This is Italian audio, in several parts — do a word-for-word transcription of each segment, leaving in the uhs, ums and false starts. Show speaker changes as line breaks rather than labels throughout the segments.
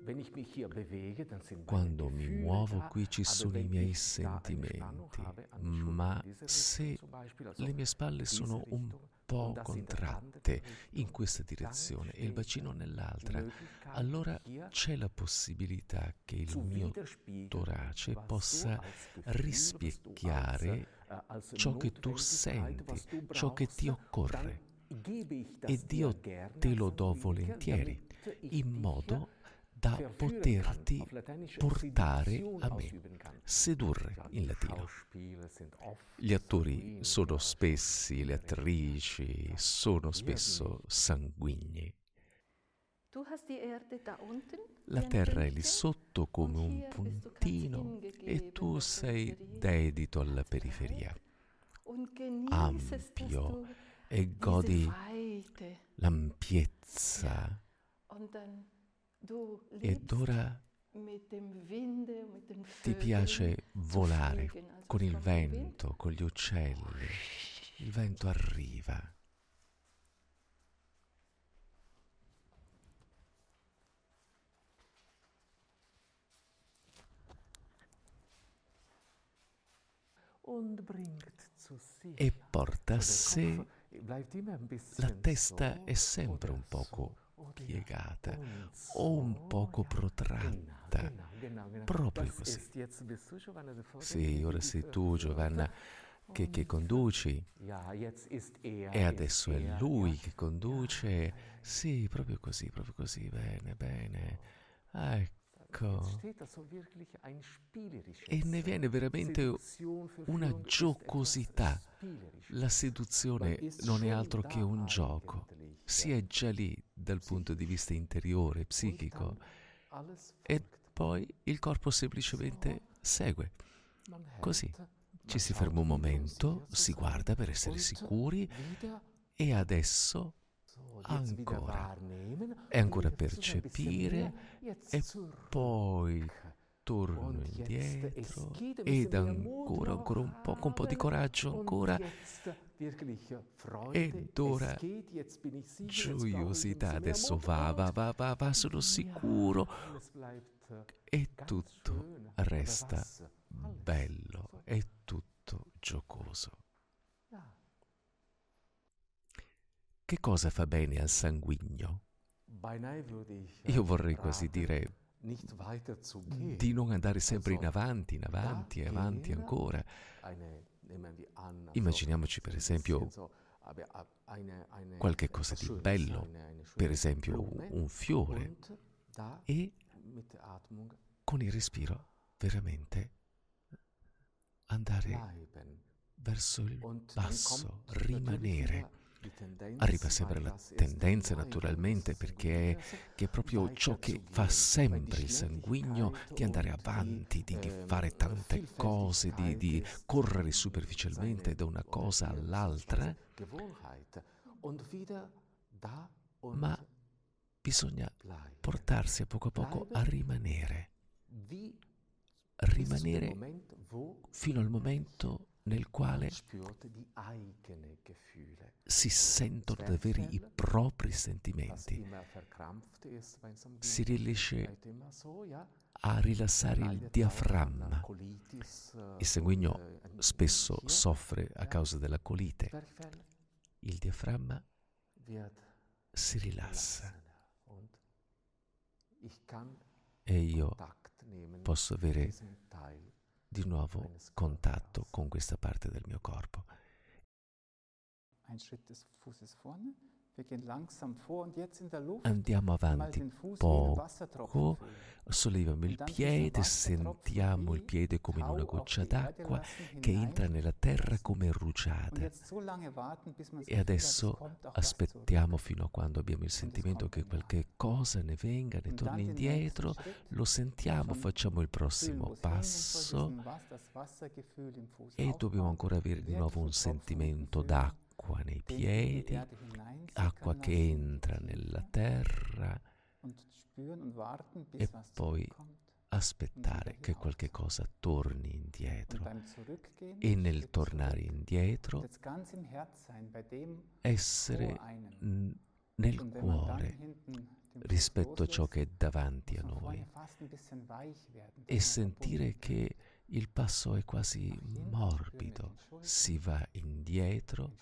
Quando mi muovo qui ci sono i miei sentimenti, ma se le mie spalle sono un po' contratte in questa direzione e il bacino nell'altra, allora c'è la possibilità che il mio torace possa rispecchiare ciò che tu senti, ciò che ti occorre. E Dio te lo do volentieri, in modo da poterti portare a me, sedurre in latino. Gli attori sono spessi, le attrici sono spesso sanguigni. La terra è lì sotto come un puntino e tu sei dedito alla periferia, ampio, e godi l'ampiezza. Ed ora ti piace volare con il vento, con gli uccelli. Il vento arriva. E porta a sé. La testa è sempre un poco piegata o un poco protratta, proprio così. Sì, ora sei tu, Giovanna, che, che conduci, e adesso è lui che conduce. Sì, proprio così, proprio così, bene, bene. Ecco. E ne viene veramente una giocosità. La seduzione non è altro che un gioco. Si è già lì dal punto di vista interiore, psichico, e poi il corpo semplicemente segue. Così ci si ferma un momento, si guarda per essere sicuri, e adesso ancora, e ancora percepire, e poi torno indietro, ed ancora, ancora un po', con un po' di coraggio, ancora, ed ora gioiosità, adesso va, va, va, va, va, sono sicuro, e tutto resta bello, è tutto giocoso. Che cosa fa bene al sanguigno? Io vorrei quasi dire di non andare sempre in avanti, in avanti e avanti ancora. Immaginiamoci per esempio qualche cosa di bello, per esempio un fiore, e con il respiro veramente andare verso il basso, rimanere. Arriva sempre la tendenza, naturalmente, perché è, che è proprio ciò che fa sempre il sanguigno, di andare avanti, di, di fare tante cose, di, di correre superficialmente da una cosa all'altra, ma bisogna portarsi a poco a poco a rimanere, rimanere fino al momento nel quale si sentono davvero i propri sentimenti. Si riesce a rilassare il diaframma. Il sanguigno spesso soffre a causa della colite. Il diaframma si rilassa e io posso avere di nuovo contatto con questa parte del mio corpo. Andiamo avanti poco, solleviamo il piede, sentiamo il piede come in una goccia d'acqua che entra nella terra come rugiada. E adesso aspettiamo fino a quando abbiamo il sentimento che qualche cosa ne venga, ne torni indietro, lo sentiamo, facciamo il prossimo passo e dobbiamo ancora avere di nuovo un sentimento d'acqua. Acqua nei piedi, acqua che entra nella terra, e poi aspettare che qualche cosa torni indietro, e nel tornare indietro essere nel cuore, rispetto a ciò che è davanti a noi e sentire che il passo è quasi morbido, si va indietro,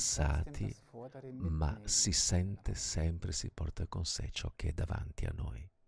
rilassati, ma si sente sempre, si porta con sé ciò che è davanti a noi.